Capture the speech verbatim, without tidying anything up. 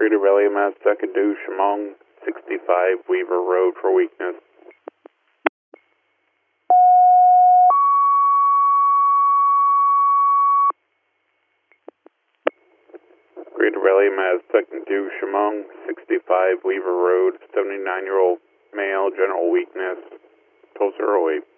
Greater Valley, Mass. Second due, Shamong, sixty-five Weaver Road for weakness. Greater Valley, Mass. Second due, Shamong, sixty-five Weaver Road, seventy-nine-year-old male, general weakness, post early.